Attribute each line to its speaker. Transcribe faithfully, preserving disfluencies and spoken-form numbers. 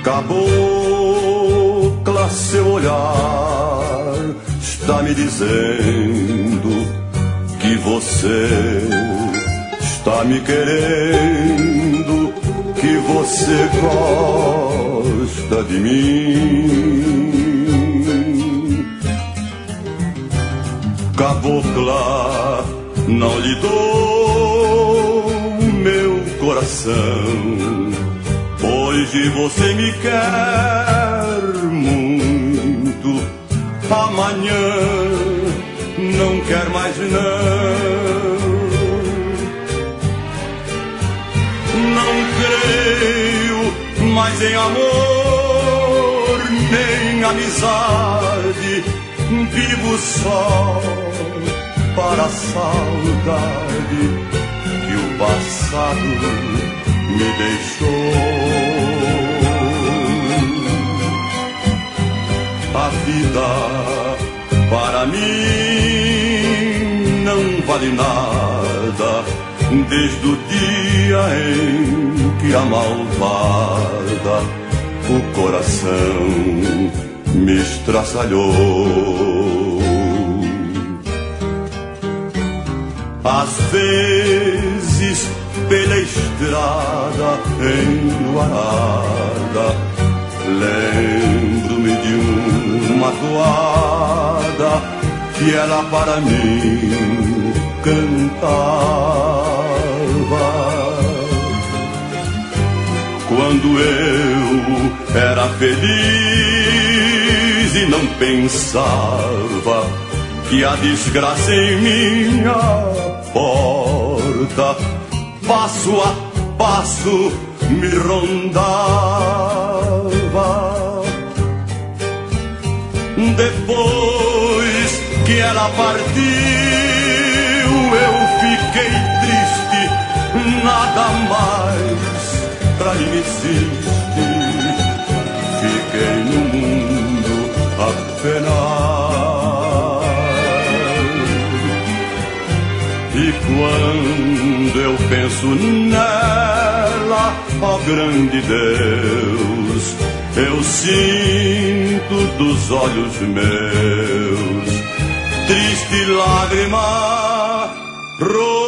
Speaker 1: Cabocla, seu olhar está me dizendo que você está me querendo, que você gosta de mim. Cabocla, não lhe dou meu coração, pois de você me quer muito. Amanhã não quer mais não. Não creio mais em amor nem amizade. Vivo só para a saudade que o passado me deixou. A vida para mim não vale nada, desde o dia em que a malvada o coração me estraçalhou. Às vezes pela estrada enluarada lembro-me de uma toada que ela para mim cantava. Quando eu era feliz e não pensava que a desgraça em minha porta passo a passo me rondava. Depois que ela partiu eu fiquei triste, nada mais pra mim existe. Fiquei no mundo a penar. E quando eu penso nela, ó grande Deus, eu sinto dos olhos meus triste lágrima.